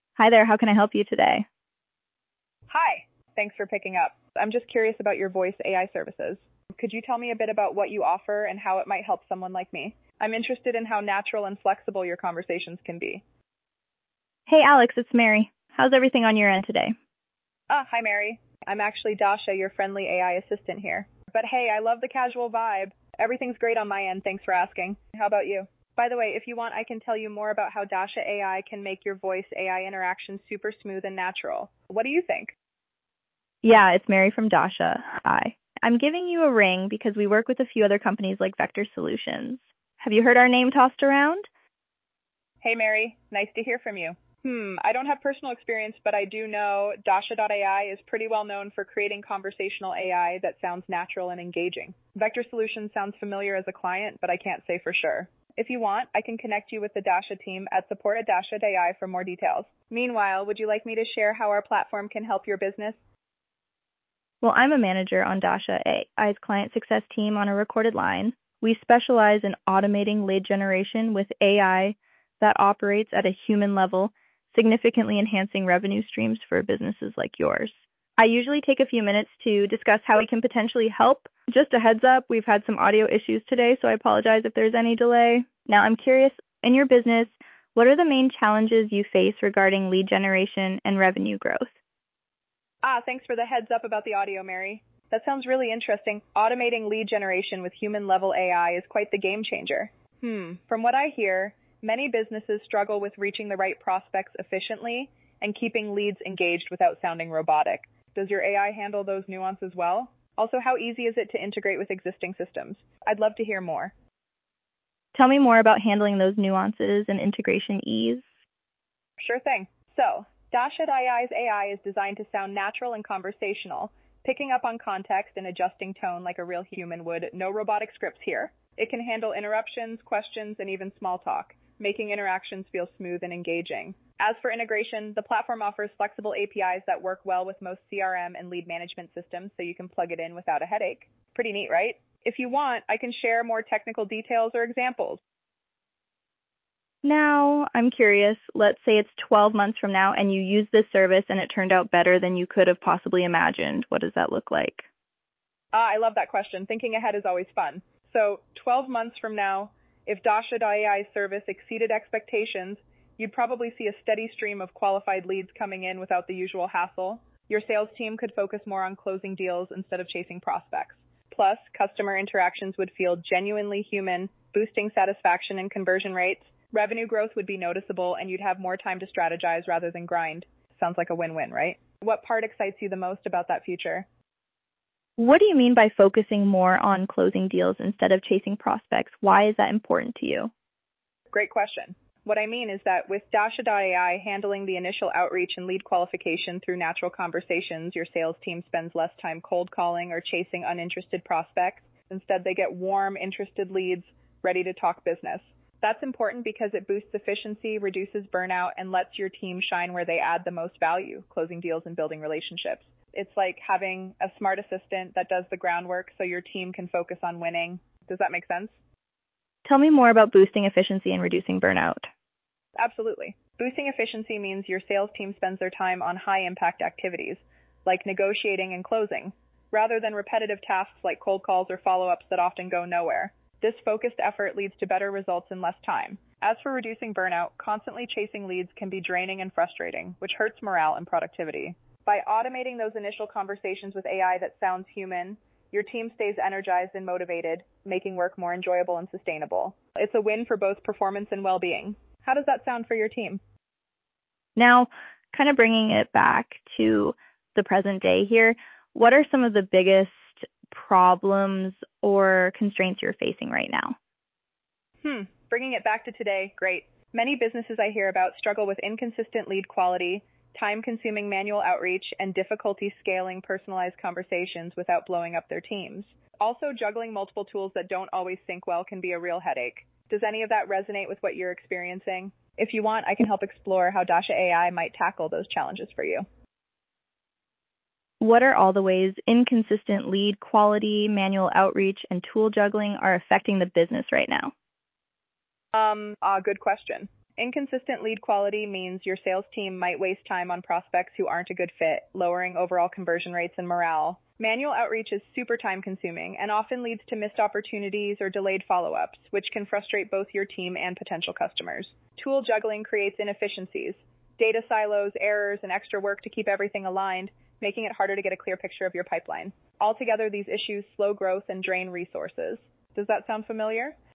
Hi there, how can I help you today? Hi. Thanks for picking up. I'm just curious about your voice AI services. Could you tell me a bit about what you offer and how it might help someone like me? I'm interested in how natural and flexible your conversations can be. Hey Alex, it's Mary. How's everything on your end today? Hi, Mary. I'm actually Dasha, your friendly AI assistant here. But hey, I love the casual vibe. Everything's great on my end. Thanks for asking. How about you? By the way, if you want, I can tell you more about how Dasha AI can make your voice AI interactions super smooth and natural. What do you think? Yeah, it's Mary from Dasha. Hi. I'm giving you a ring because we work with a few other companies like Vector Solutions. Have you heard our name tossed around? Hey, Mary. Nice to hear from you. I don't have personal experience, but I do know Dasha.ai is pretty well known for creating conversational AI that sounds natural and engaging. Vector Solutions sounds familiar as a client, but I can't say for sure. If you want, I can connect you with the Dasha team at support@dasha.ai for more details. Meanwhile, would you like me to share how our platform can help your business? Well, I'm a manager on Dasha AI's client success team on a recorded line. We specialize in automating lead generation with AI that operates at a human level, significantly enhancing revenue streams for businesses like yours. I usually take a few minutes to discuss how we can potentially help. Just a heads up, we've had some audio issues today, so I apologize if there's any delay. Now, I'm curious, in your business, what are the main challenges you face regarding lead generation and revenue growth? Thanks for the heads up about the audio, Mary. That sounds really interesting. Automating lead generation with human level AI is quite the game changer. From what I hear, many businesses struggle with reaching the right prospects efficiently and keeping leads engaged without sounding robotic. Does your AI handle those nuances well? Also, how easy is it to integrate with existing systems? I'd love to hear more. Tell me more about handling those nuances and integration ease. Sure thing. So, Dash.ai's AI is designed to sound natural and conversational, picking up on context and adjusting tone like a real human would. No robotic scripts here. It can handle interruptions, questions, and even small talk, making interactions feel smooth and engaging. As for integration, the platform offers flexible APIs that work well with most CRM and lead management systems, so you can plug it in without a headache. Pretty neat, right? If you want, I can share more technical details or examples. Now, I'm curious, let's say it's 12 months from now and you use this service and it turned out better than you could have possibly imagined. What does that look like? I love that question. Thinking ahead is always fun. So, 12 months from now, if Dasha.ai's service exceeded expectations, you'd probably see a steady stream of qualified leads coming in without the usual hassle. Your sales team could focus more on closing deals instead of chasing prospects. Plus, customer interactions would feel genuinely human, boosting satisfaction and conversion rates. Revenue growth would be noticeable, and you'd have more time to strategize rather than grind. Sounds like a win-win, right? What part excites you the most about that future? What do you mean by focusing more on closing deals instead of chasing prospects? Why is that important to you? Great question. What I mean is that with Dasha.ai handling the initial outreach and lead qualification through natural conversations, your sales team spends less time cold calling or chasing uninterested prospects. Instead, they get warm, interested leads ready to talk business. That's important because it boosts efficiency, reduces burnout, and lets your team shine where they add the most value, closing deals and building relationships. It's like having a smart assistant that does the groundwork so your team can focus on winning. Does that make sense? Tell me more about boosting efficiency and reducing burnout. Absolutely. Boosting efficiency means your sales team spends their time on high-impact activities, like negotiating and closing, rather than repetitive tasks like cold calls or follow-ups that often go nowhere. This focused effort leads to better results in less time. As for reducing burnout, constantly chasing leads can be draining and frustrating, which hurts morale and productivity. By automating those initial conversations with AI that sounds human, your team stays energized and motivated, making work more enjoyable and sustainable. It's a win for both performance and well-being. How does that sound for your team? Now, kind of bringing it back to the present day here, what are some of the biggest problems or constraints you're facing right now? Bringing it back to today, great. Many businesses I hear about struggle with inconsistent lead quality, time-consuming manual outreach, and difficulty scaling personalized conversations without blowing up their teams. Also, juggling multiple tools that don't always sync well can be a real headache. Does any of that resonate with what you're experiencing? If you want, I can help explore how Dasha AI might tackle those challenges for you. What are all the ways inconsistent lead quality, manual outreach, and tool juggling are affecting the business right now? Good question. Inconsistent lead quality means your sales team might waste time on prospects who aren't a good fit, lowering overall conversion rates and morale. Manual outreach is super time consuming and often leads to missed opportunities or delayed follow-ups, which can frustrate both your team and potential customers. Tool juggling creates inefficiencies, data silos, errors, and extra work to keep everything aligned, making it harder to get a clear picture of your pipeline. Altogether, these issues slow growth and drain resources. Does that sound familiar?